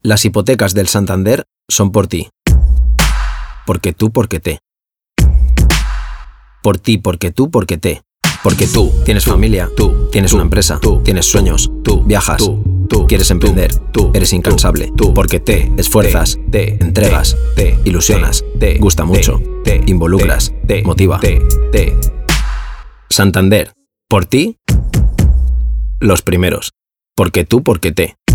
Las hipotecas del Santander son por ti. Porque tú, porque te. Por ti, porque tú, porque te. Porque tú tienes familia, tú tienes una empresa, tú tienes sueños, tú viajas, tú quieres emprender, tú eres incansable, tú porque te esfuerzas, te entregas, te ilusionas, te gusta mucho, te involucras, te motiva, te. Santander, por ti, los primeros. Porque tú, porque te.